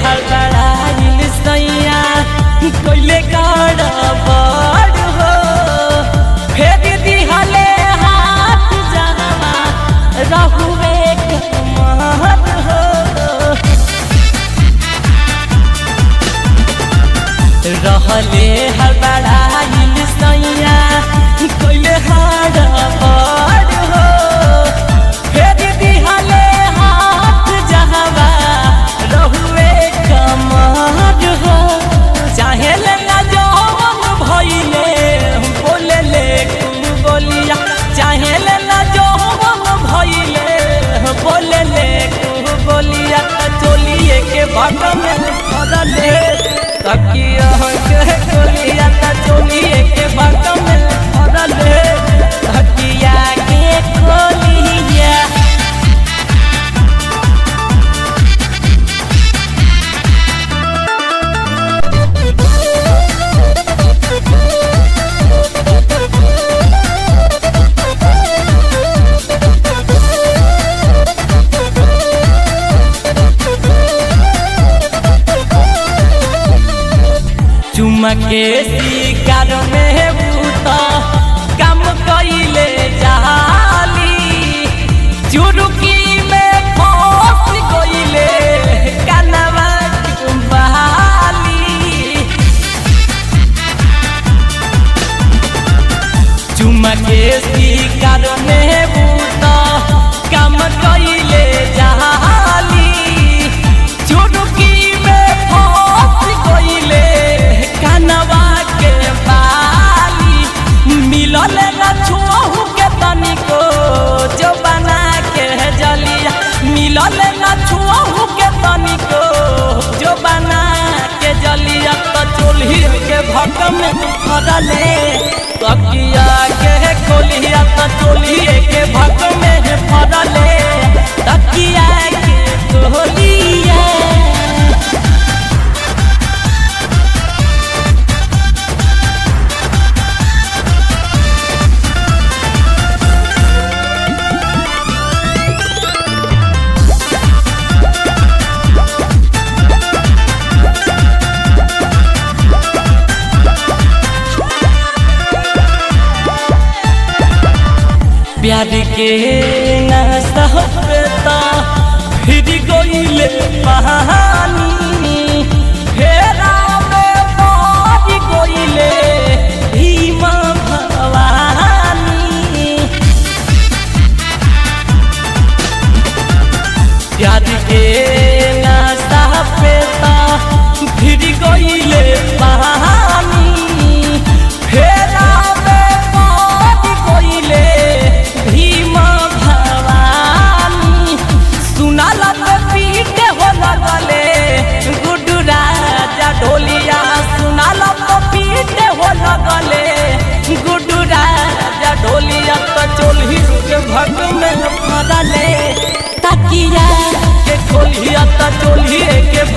हड़बड़ाइल सैया कोइले गड़बड़ हो फेर दिहले हाथ जहवा रहुए कमर हो रहले हड़बड़ाइल सैया कोइले हड़बड़ हो फेर दिहले हाथ जहवा रहुए कमर हो चाहे ना जौन भइले बोले ले बोलिया चाहे ना जौन भइले बोले ले बोलिया चोलिए के भाग में धरले तकिया के गोलिया चोलिए के भाग में धरले तकिया के गोलिया चुमा के शिकार में बूता कम कइले जाली चुरुकी में फंस गइले कनवा बहाली चुमा के शिकार में बूता कम कइले जाली चुरुकी में फंस गइले कनवा के बाली मिलल न छुअहु के तनिको जो बना के जलिया मिलल न छुअहु के तनिको जो बना के जलिया तो चोली के भक में धरले तकिया के खोलिया तो चोली के भक में धरले तकिया के खोलिया प्यार के नशा पेता फिर गइले कहानी फेरा में पड़ गइले भीमा भवानी प्यार के नशा पेता फिर गइले कहानी फेरा में पड़ गइले भीमा भवानी सुनाल पीट हो लगले गुड्डू राजा ढोलिया सुनाल पीट हो लगले गुड्डू राजा ढोलिया तो चोली के भग में धरले तकिया के खोलिया तो चोली के